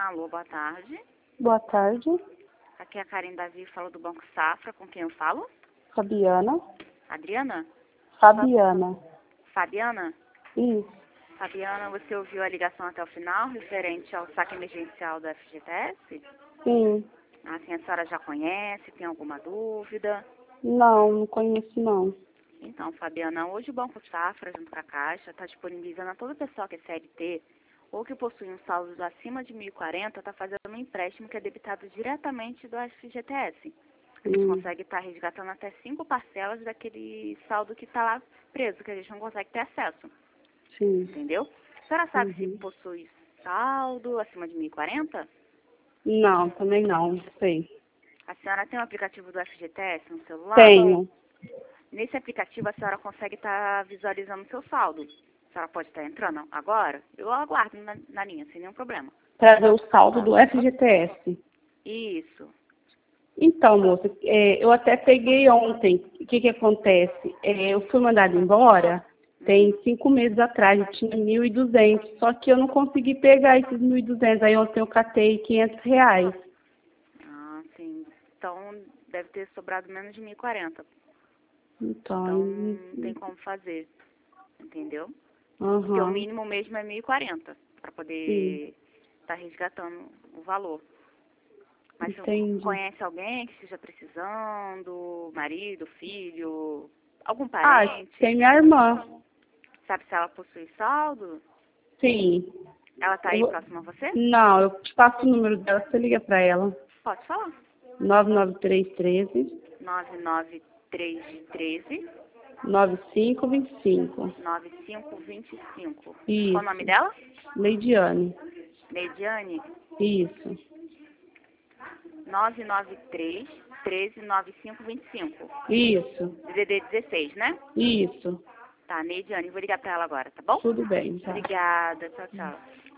Alô, boa tarde. Boa tarde, Aqui é a Karen Davi, falo do Banco Safra. Com quem eu falo? Fabiana. Adriana? Fabiana. Fabiana? Isso. Fabiana, você ouviu a ligação até o final, referente ao saque emergencial do FGTS? Sim. Assim, a senhora já conhece, tem alguma dúvida? Não conheço não. Então, Fabiana, hoje o Banco Safra, junto com a Caixa, está disponibilizando a todo pessoal que é CLT ou que possui um saldo acima de 1.040, está fazendo um empréstimo que é debitado diretamente do FGTS. A gente consegue estar resgatando até 5 parcelas daquele saldo que está lá preso, que a gente não consegue ter acesso. Sim. Entendeu? A senhora sabe se possui saldo acima de 1.040? Não, também não. Sei. A senhora tem o aplicativo do FGTS no celular? Tenho. Nesse aplicativo a senhora consegue estar visualizando o seu saldo. A senhora pode estar entrando agora? Eu aguardo na linha, sem nenhum problema. Para ver o saldo do FGTS. Isso. Então, moça, eu até peguei ontem. O que acontece? Eu fui mandada embora tem 5 meses atrás. Eu tinha 1.200. Só que eu não consegui pegar esses 1.200. Aí ontem eu catei R$ 500. Ah, sim. Então deve ter sobrado menos de 1.040. Então, Não tem como fazer. Entendeu? aham. Porque o mínimo mesmo é 1.040 para poder estar resgatando o valor. Mas Entendi. você conhece alguém que esteja precisando? Marido, filho, algum parente? Tem minha irmã. Sabe se ela possui saldo? Sim. Ela está aí próxima a você? Não, eu te passo o número dela, você liga para ela. Pode falar. 99313 99313 9525. 9525. Isso. Qual o nome dela? Leidiane. Leidiane? Isso. 993 13 9525. Isso. DDD 16, né? Isso. Tá, Neidiane, vou ligar pra ela agora, tá bom? Tudo bem, tá? Obrigada, tchau, tchau.